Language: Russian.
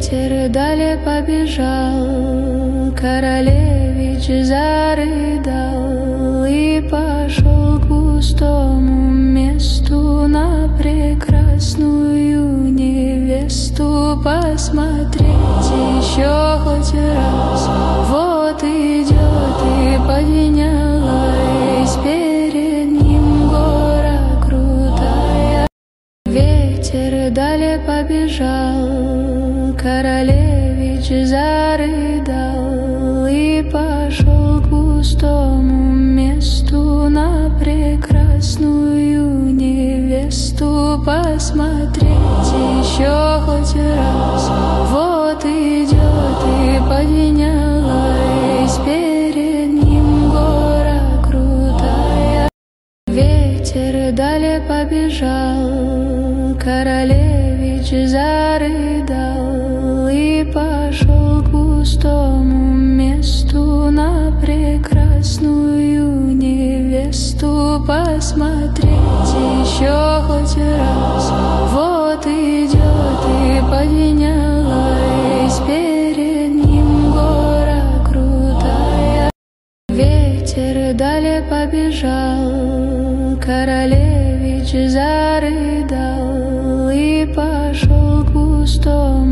Ветер далее побежал, королевич зарыдал и пошел к пустому месту на прекрасную невесту посмотреть еще хоть раз. Вот идет и поднялась перед ним гора крутая. Ветер далее побежал, королевич зарыдал и пошел к пустому месту на прекрасную невесту посмотреть еще хоть раз. Вот идет и поднялась перед ним гора крутая. Ветер далее побежал, королевич зарыдал и пошел к пустому месту на прекрасную невесту посмотреть еще хоть раз. Вот идет и поднялась перед ним гора крутая. Ветер далее побежал, королевич зарыдал и пошел к пустому